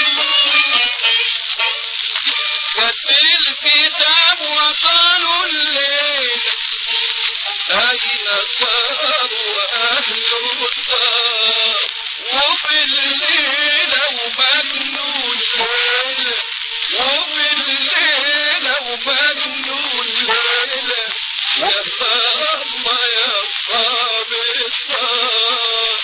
كتب الكتاب وصلوا الليل أين صاروا أهل الدار وفي الليلة ومنوا الليلة وفي الليلة ومنوا الليلة يا الله يا صابر الصار.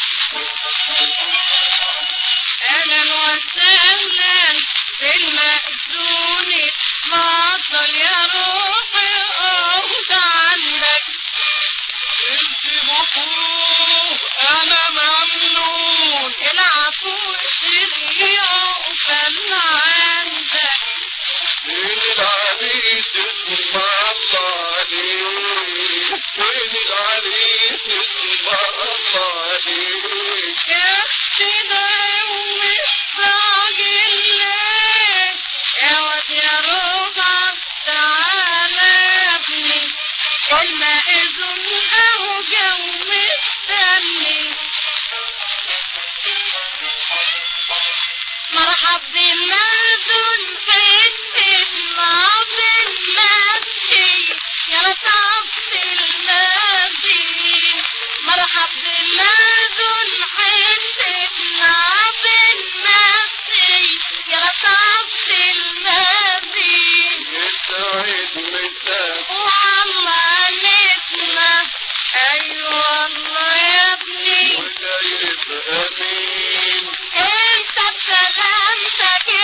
أهلا وسهلا بالمأذون اتفضل يا روحي اقعد عندك. انت مفروض انا ممنون العفو سري عقبال عندك. فين العريس اسم الله عليك فين العريس اسم الله عليك يا اختي ده يوم الراجل ليه يا واد يا ربع تعالى يا ابني المأذون اهو جو مستني. مرحب بالمأذون اسمع بالمسي يا لطف المسي. مرحب بالمأذون اسمع بالمسي يا لطف المسي. يسعد مساك والله نسمع ايوه الله يا ابني وجايب امين انت بسلامتك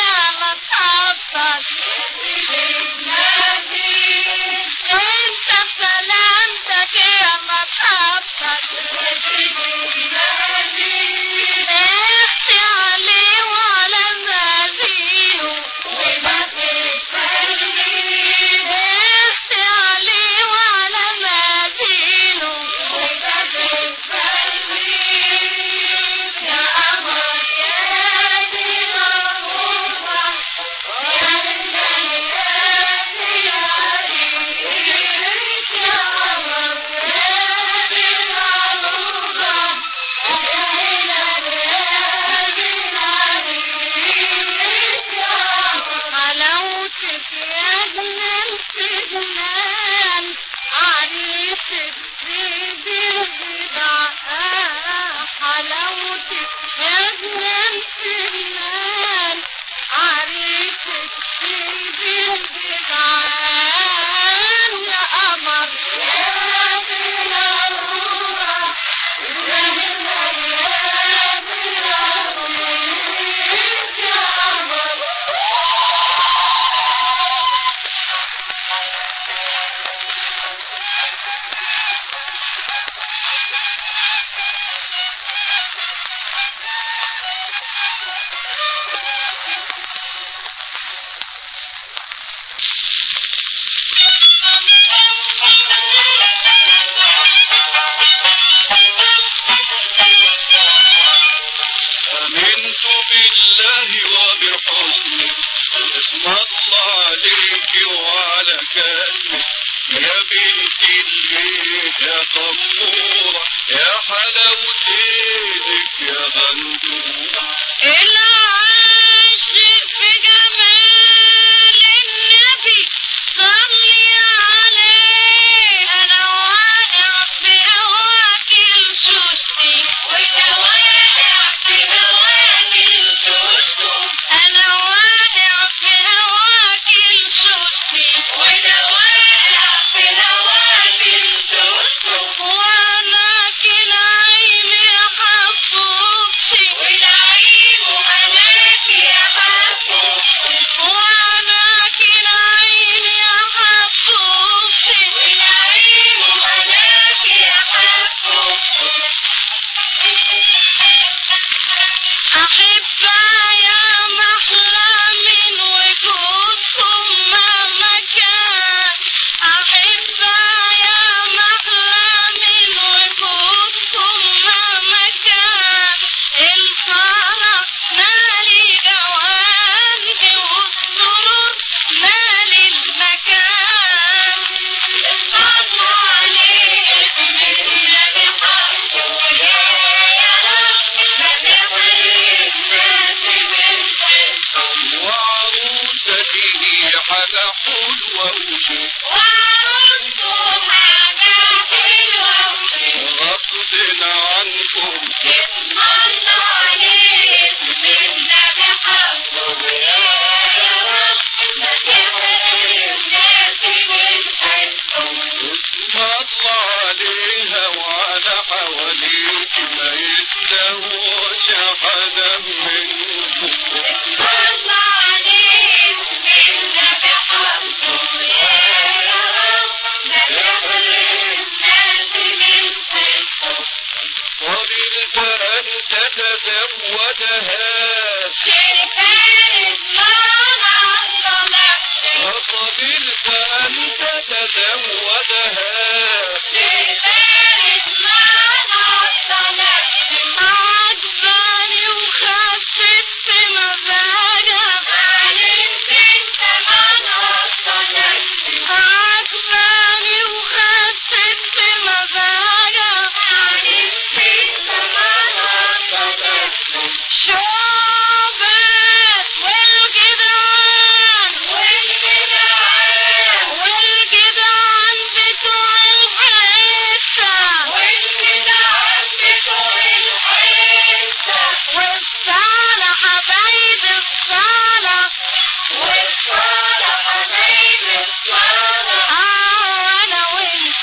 حاجة حلوة وشيء وعروسته حاجة حلوة وشيء غصب عنكم اسم الله اسم النبي حفظه يا رب ما تحرم ناسي من حسه اسم الله عليها وعلى حواليك ما يتسوش حدا منكم اسم الله اسم النبي حفظه يا رب ما تحرم ناسي من حسه قبلت أن تتزودها شركات ماما طلبت وقبلت أن تتزودها شركات ماما طلبت عجباني وخفت مزاجها علمت انت ماما طلبت عجباني وخفت مزاجها علمت انت ماما طلبت شوبت والجدعان والجدعان بتوع الحتة والصالة حبايب الصالة حبايب الصالة وانا وانت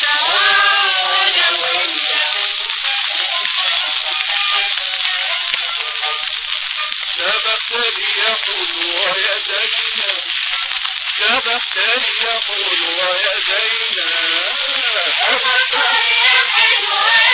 سبقتني يا حلوة يا زينة سبقتني يا حلوة يا زينة يا حلوة